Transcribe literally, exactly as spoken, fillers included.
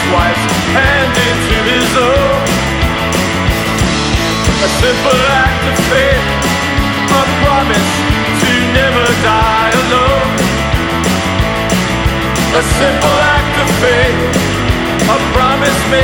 wife's hand into his own. A simple act of faith, a promise to never die alone. A simple act of faith, a promise made